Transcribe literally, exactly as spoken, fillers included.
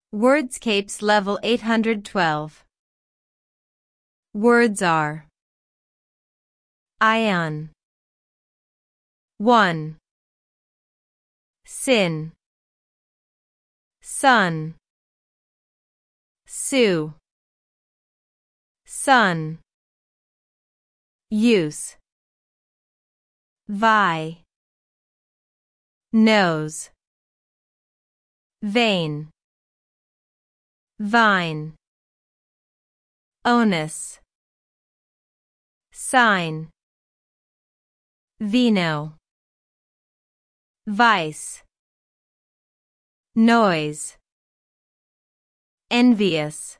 Wordscapes level eight hundred twelve. Words are ion, one, sin, sun, sue, sun, use, vi, nose, vein, vine, onus, sign, vino, vice, noise, envious.